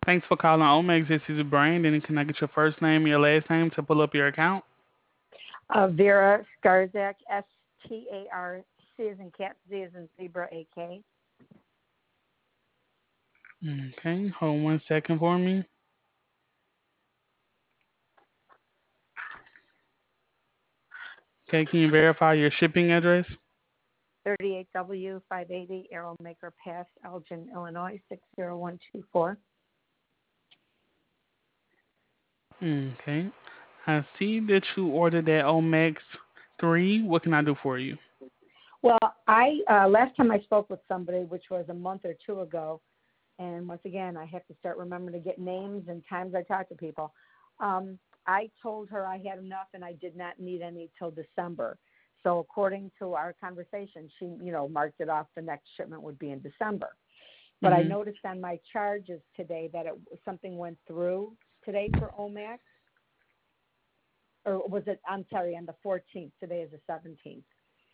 Thanks for calling Omex. This is Brandon. Can I get your first name and your last name to pull up your account? Vera Skarzak, STARC as in cat, Z as in zebra, AK. Okay, hold 1 second for me. Okay, can you verify your shipping address? 38W 580 Arrowmaker Pass, Elgin, Illinois 60124. Okay, I see that you ordered that Omex 3. What can I do for you? Well, I last time I spoke with somebody, which was a month or two ago, and once again, I have to start remembering to get names and times I talk to people. I told her I had enough and I did not need any till December. So according to our conversation, she, marked it off. The next shipment would be in December. But I Mm-hmm. noticed on my charges today that something went through today for OMAX, or was it? I'm sorry, on the 14th. Today is the 17th.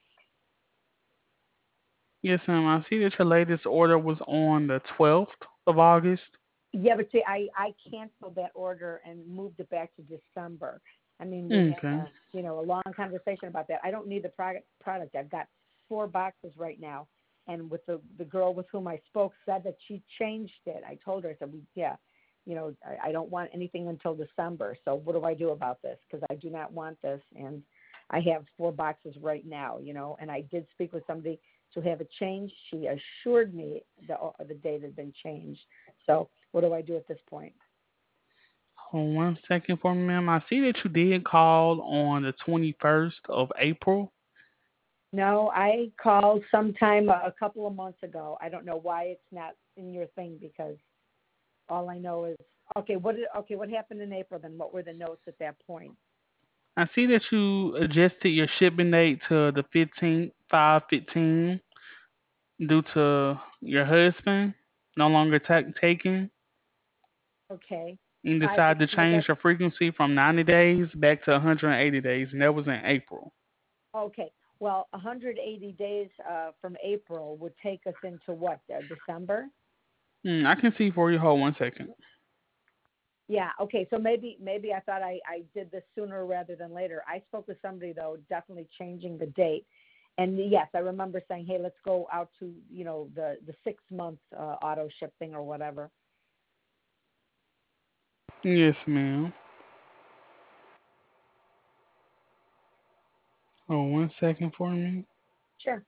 Yes, ma'am. I see that your latest order was on the 12th of August. Yeah, but see, I canceled that order and moved it back to December. I mean, we had Okay. a long conversation about that. I don't need the product. I've got 4 boxes right now, and with the girl with whom I spoke said that she changed it. I told her, I said, I don't want anything until December. So what do I do about this? Because I do not want this, and I have 4 boxes right now. And I did speak with somebody to have it changed. She assured me the date had been changed. So what do I do at this point? Hold 1 second for me, ma'am. I see that you did call on the 21st of April. No, I called sometime a couple of months ago. I don't know why it's not in your thing because all I know is What happened in April then? What were the notes at that point? I see that you adjusted your shipping date to the 15th, 5/15, due to your husband no longer taking. Okay, You five decided to was that? change your frequency from 90 days back to 180 days, and that was in April. Okay, well, 180 days from April would take us into what? December? I can see for you. Hold 1 second. Yeah. Okay. So maybe I thought I did this sooner rather than later. I spoke with somebody though, definitely changing the date. And yes, I remember saying, "Hey, let's go out to the 6 month auto ship thing or whatever." Yes, ma'am. Hold 1 second for me. Sure.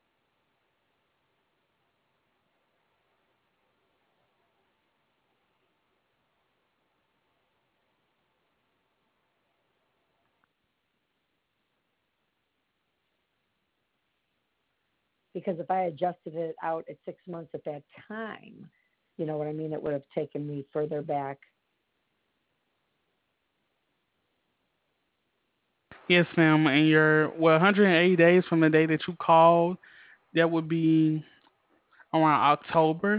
Because if I adjusted it out at 6 months at that time, you know what I mean, it would have taken me further back. Yes, ma'am. And your 180 days from the day that you called, that would be around October.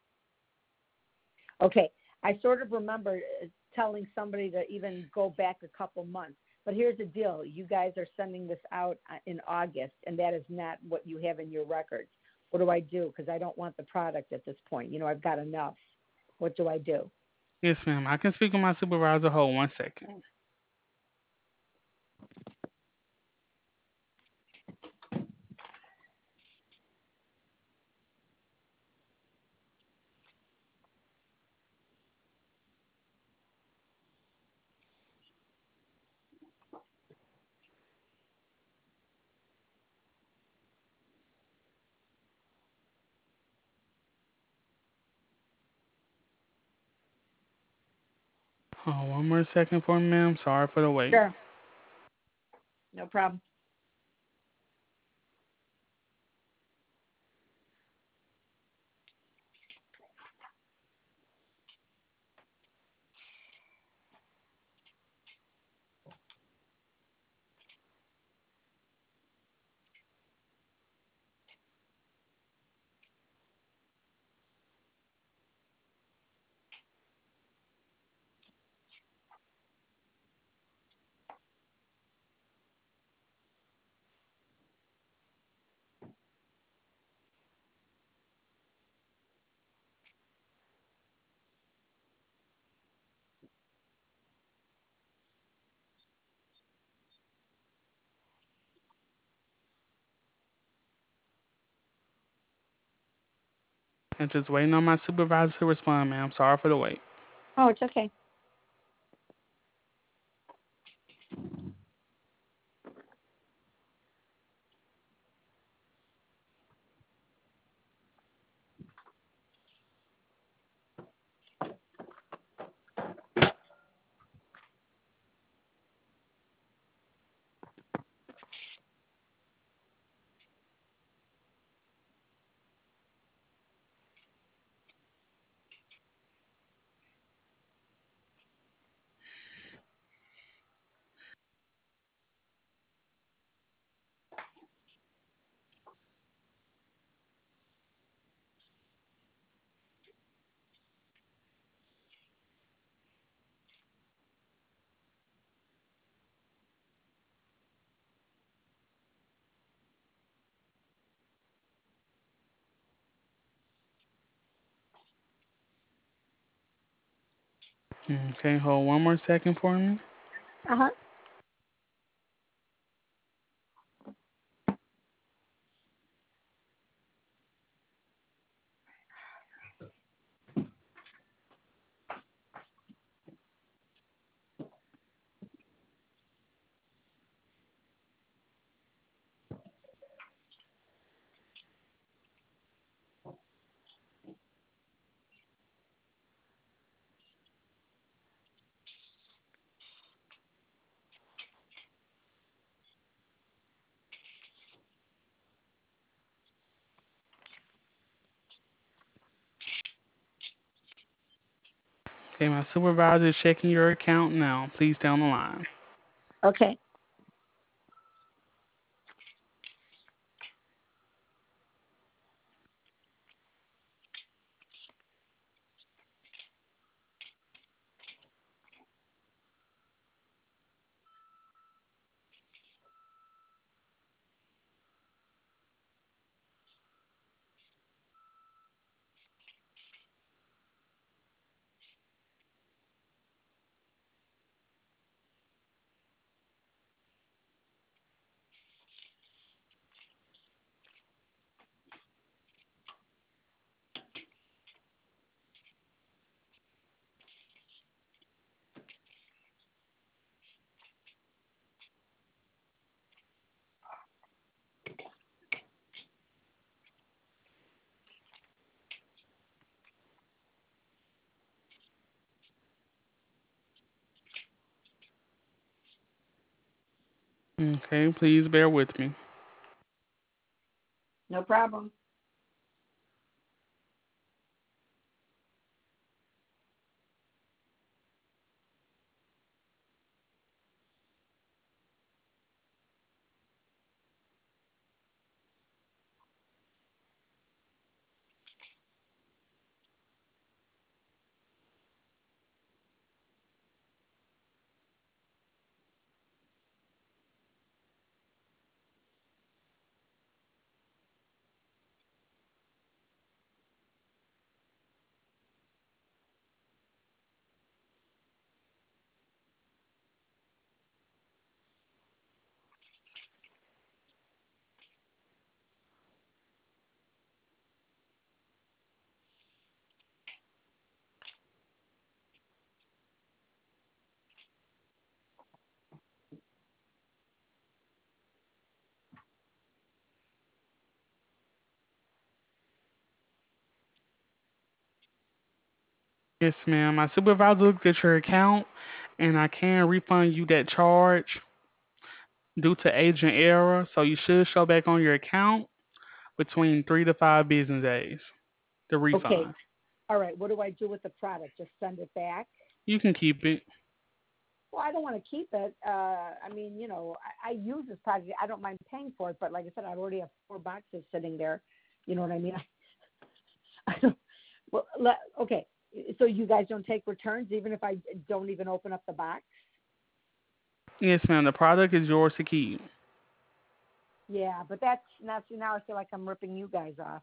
Okay, I sort of remember telling somebody to even go back a couple months. But here's the deal: you guys are sending this out in August, and that is not what you have in your records. What do I do? Because I don't want the product at this point. I've got enough. What do I do? Yes, ma'am. I can speak with my supervisor. Hold 1 second. Hold 1 more second for me, ma'am. Sorry for the wait. Sure, no problem. And just waiting on my supervisor to respond, ma'am. Sorry for the wait. Oh, it's okay. Okay, hold one more second for me. Uh-huh. Okay, my supervisor is checking your account now. Please stay on the line. Okay. Okay, please bear with me. No problem. Yes, ma'am. My supervisor looked at your account and I can refund you that charge due to agent error. So you should show back on your account between 3 to 5 business days. The Okay. refund. All right. What do I do with the product? Just send it back? You can keep it. Well, I don't want to keep it. I mean, I use this product. I don't mind paying for it, but like I said, I already have 4 boxes sitting there. You know what I mean? I don't. Well, okay. So you guys don't take returns, even if I don't even open up the box? Yes, ma'am. The product is yours to keep. Yeah, but that's now. See, now I feel like I'm ripping you guys off.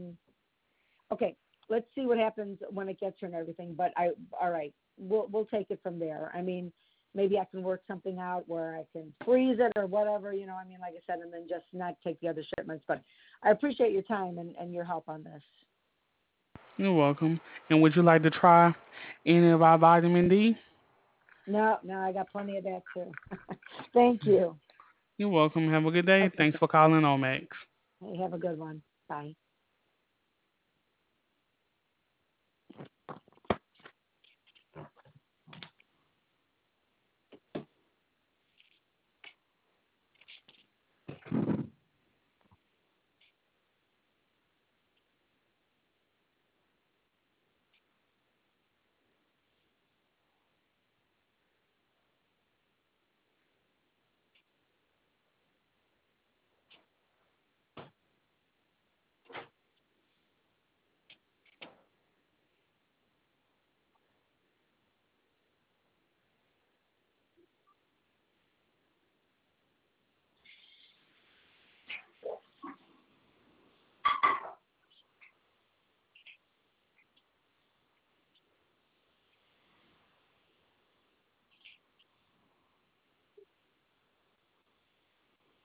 Okay, let's see what happens when it gets here and everything. But all right, we'll take it from there. I mean, maybe I can work something out where I can freeze it or whatever. I mean, like I said, and then just not take the other shipments. But I appreciate your time and your help on this. You're welcome. And would you like to try any of our vitamin D? No, no, I got plenty of that too. Thank you. You're welcome. Have a good day. Okay, Thanks for calling Omax. hey, have a good one. Bye.